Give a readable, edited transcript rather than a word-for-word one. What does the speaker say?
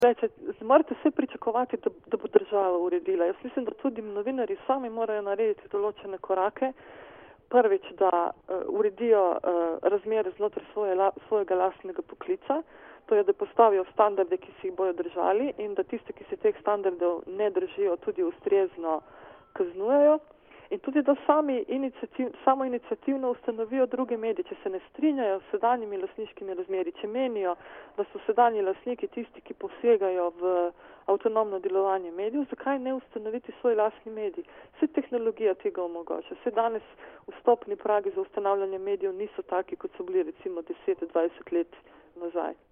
reče, morate vse pričakovati, da bo država uredila. Jaz mislim, da tudi novinarji sami morajo narediti določene korake. Prvič, da uredijo razmere znotraj svojega lastnega poklica, to je, da postavijo standarde, ki si jih bojo držali in da tiste, ki se teh standardov ne držijo, tudi ustrezno kaznujejo. In tudi, da samo iniciativno ustanovijo druge medije, če se ne strinjajo s sedanjimi lastniškimi razmeri, če menijo, da so sedanji lastniki tisti, ki posegajo v avtonomno delovanje medijev, zakaj ne ustanoviti svoj lastni medij? Vse tehnologija tega omogoča. Vse danes vstopni pragi za ustanavljanje medijev niso taki, kot so bili recimo 10-20 let nazaj.